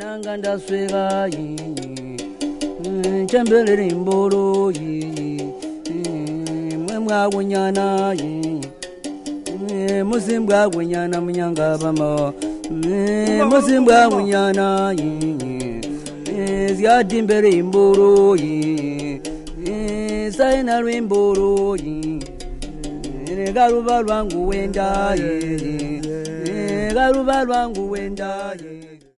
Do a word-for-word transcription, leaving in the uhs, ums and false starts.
nanga ndaswera chembelere imboro mwe mwawunyana musimbwa wunyana munyanga bama musimbwa wunyana ziyadimbere imboro saina rwimboro garuba lwangu wenda garuba lwangu wenda